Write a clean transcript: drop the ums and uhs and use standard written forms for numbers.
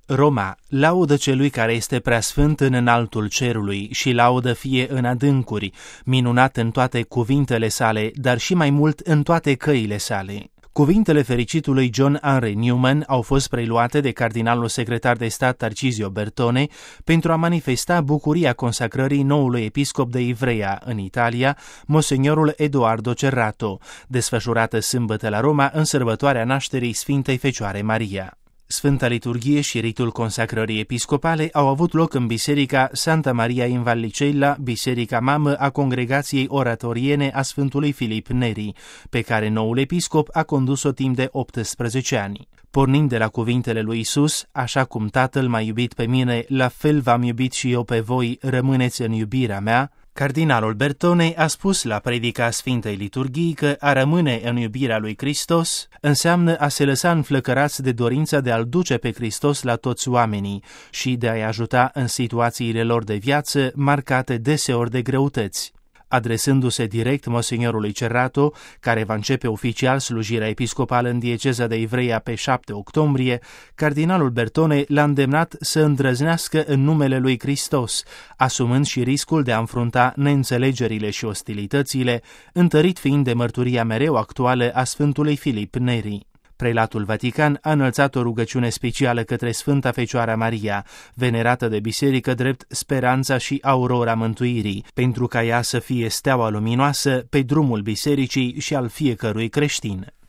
Roma, laudă celui care este preasfânt în înaltul cerului și laudă fie în adâncuri, minunat în toate cuvintele sale, dar și mai mult în toate căile sale. Cuvintele fericitului John Henry Newman au fost preluate de cardinalul secretar de stat Tarcisio Bertone pentru a manifesta bucuria consacrării noului episcop de Ivrea în Italia, monsignorul Edoardo Cerrato, desfășurată sâmbătă la Roma în sărbătoarea nașterii Sfintei Fecioare Maria. Sfânta liturghie și ritul consacrării episcopale au avut loc în biserica Santa Maria in Vallicella, biserica mamă a congregației oratoriene a Sfântului Filip Neri, pe care noul episcop a condus-o timp de 18 ani. Pornind de la cuvintele lui Isus, așa cum Tatăl m-a iubit pe mine, la fel v-am iubit și eu pe voi, rămâneți în iubirea mea, cardinalul Bertone a spus la predica Sfintei Liturghii că a rămâne în iubirea lui Hristos înseamnă a se lăsa înflăcărați de dorința de a-L duce pe Hristos la toți oamenii și de a-i ajuta în situațiile lor de viață marcate deseori de greutăți. Adresându-se direct monsignorului Cerrato, care va începe oficial slujirea episcopală în dieceza de Ivrea pe 7 octombrie, cardinalul Bertone l-a îndemnat să îndrăznească în numele lui Hristos, asumând și riscul de a înfrunta neînțelegerile și ostilitățile, întărit fiind de mărturia mereu actuală a Sfântului Filip Neri. Prelatul Vatican a înălțat o rugăciune specială către Sfânta Fecioara Maria, venerată de biserică drept speranța și aurora mântuirii, pentru ca ea să fie steaua luminoasă pe drumul bisericii și al fiecărui creștin.